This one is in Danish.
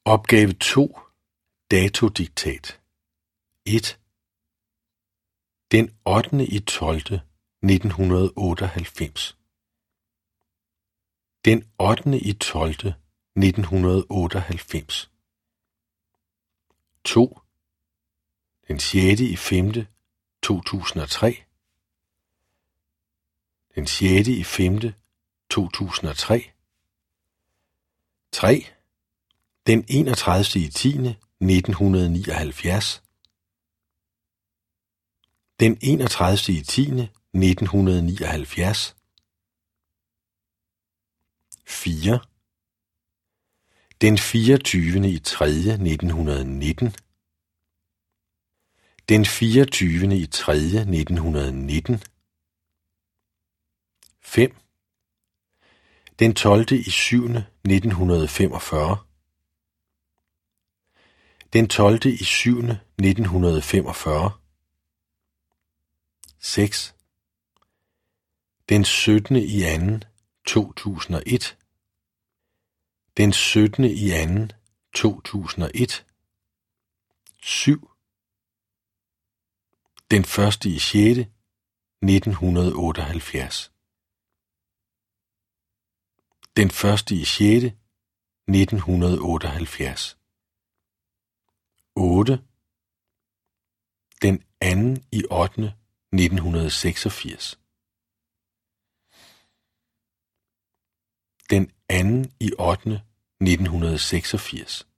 Opgave 2. Datodiktat. 1. Den 8.12.1998. Den 8.12.1998. 2. Den 6.5.2003. Den 6.5.2003. 3. Den 31.10.1979. Den 31.10.1979. 4. Den 24.3.1919. Den 24.3.1919. 5. Den 12.7.1945. Den 12.7.1945. 6. Den 17.2.2001. Den 17.2.2001. 7. Den 1.6.1978. Den 1.6.1978. 8. Den 2.8.1986. Den 2.8.1986.